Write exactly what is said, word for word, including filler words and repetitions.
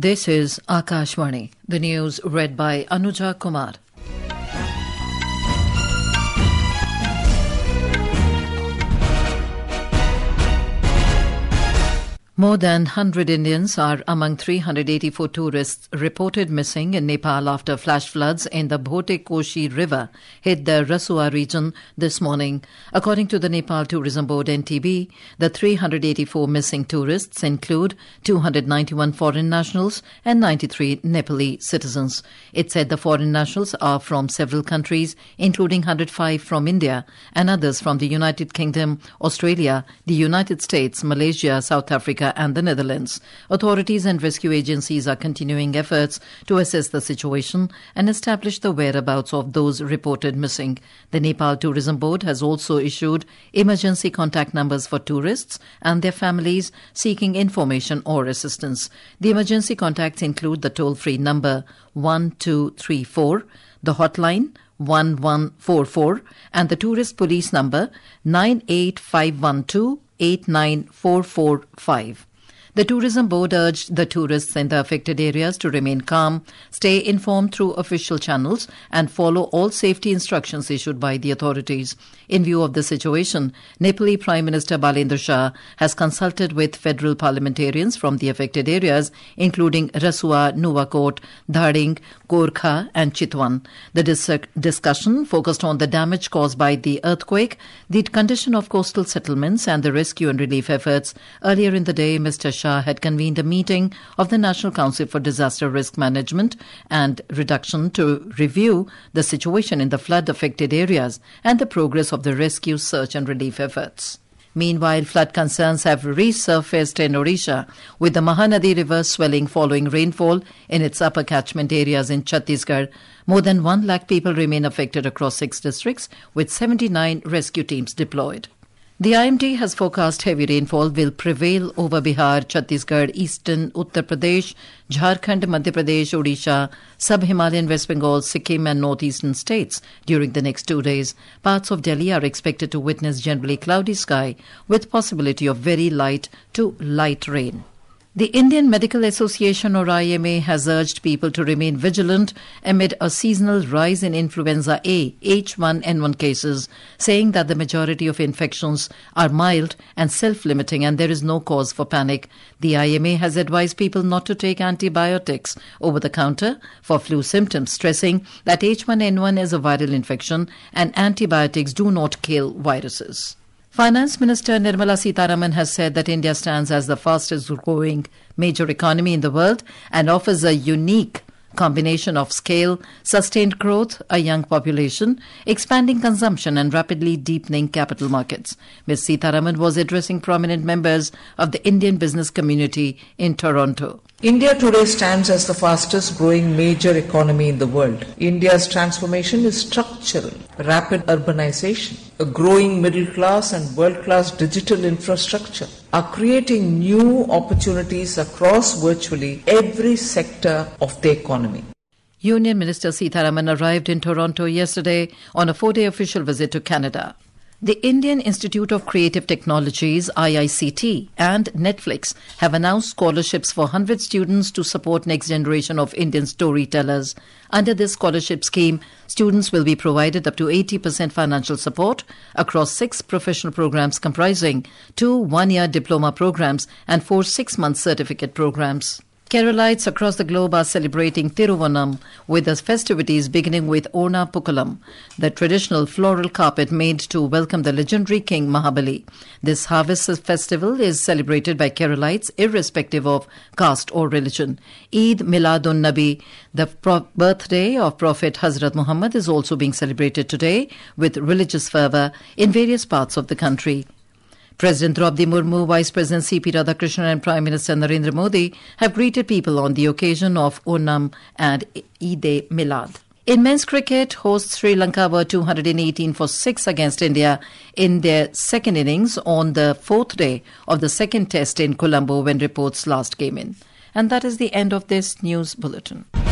This is Akashvani. The news read by Anuja Kumar. More than one hundred Indians are among three hundred eighty-four tourists reported missing in Nepal after flash floods in the Bhote Koshi River hit the Rasua region this morning. According to the Nepal Tourism Board N T B, the three hundred eighty-four missing tourists include two hundred ninety-one foreign nationals and ninety-three Nepali citizens. It said the foreign nationals are from several countries, including one hundred five from India and others from the United Kingdom, Australia, the United States, Malaysia, South Africa, and the Netherlands. Authorities and rescue agencies are continuing efforts to assess the situation and establish the whereabouts of those reported missing. The Nepal Tourism Board has also issued emergency contact numbers for tourists and their families seeking information or assistance. The emergency contacts include the toll-free number one two three four, the hotline one one four four, and the tourist police number nine eight five one two eight nine four four five. The Tourism Board urged the tourists in the affected areas to remain calm, stay informed through official channels, and follow all safety instructions issued by the authorities. In view of the situation, Nepali Prime Minister Balendra Shah has consulted with federal parliamentarians from the affected areas, including Rasua, Nuwakot, Dhading, Gorkha, and Chitwan. The dis- discussion focused on the damage caused by the earthquake, the condition of coastal settlements, and the rescue and relief efforts. Earlier in the day, Mister Shah had convened a meeting of the National Council for Disaster Risk Management and Reduction to review the situation in the flood-affected areas and the progress of the rescue, search and relief efforts. Meanwhile, flood concerns have resurfaced in Odisha, with the Mahanadi River swelling following rainfall in its upper catchment areas in Chhattisgarh. More than one lakh people remain affected across six districts, with seventy-nine rescue teams deployed. The I M D has forecast heavy rainfall will prevail over Bihar, Chhattisgarh, Eastern Uttar Pradesh, Jharkhand, Madhya Pradesh, Odisha, Sub-Himalayan West Bengal, Sikkim and northeastern states during the next two days. Parts of Delhi are expected to witness generally cloudy sky with possibility of very light to light rain. The Indian Medical Association, or I M A, has urged people to remain vigilant amid a seasonal rise in influenza A H one N one cases, saying that the majority of infections are mild and self-limiting and there is no cause for panic. The I M A has advised people not to take antibiotics over the counter for flu symptoms, stressing that H one N one is a viral infection and antibiotics do not kill viruses. Finance Minister Nirmala Sitharaman has said that India stands as the fastest growing major economy in the world and offers a unique combination of scale, sustained growth, a young population, expanding consumption and rapidly deepening capital markets. Miz Sitharaman was addressing prominent members of the Indian business community in Toronto. India today stands as the fastest growing major economy in the world. India's transformation is structural. Rapid urbanization, a growing middle class and world-class digital infrastructure are creating new opportunities across virtually every sector of the economy. Union Minister Sitharaman arrived in Toronto yesterday on a four-day official visit to Canada. The Indian Institute of Creative Technologies, I I C T, and Netflix have announced scholarships for one hundred students to support next generation of Indian storytellers. Under this scholarship scheme, students will be provided up to eighty percent financial support across six professional programs comprising two one-year diploma programs and four six-month certificate programs. Keralites across the globe are celebrating Thiruvonam, with the festivities beginning with Orna Pukalam, the traditional floral carpet made to welcome the legendary King Mahabali. This harvest festival is celebrated by Keralites irrespective of caste or religion. Eid Miladun Nabi, the pro- birthday of Prophet Hazrat Muhammad, is also being celebrated today with religious fervour in various parts of the country. President Draupadi Murmu, Vice President C P Radhakrishnan and Prime Minister Narendra Modi have greeted people on the occasion of Onam and Eid-e-Milad. In men's cricket, hosts Sri Lanka were two hundred eighteen for six against India in their second innings on the fourth day of the second test in Colombo when reports last came in. And that is the end of this news bulletin.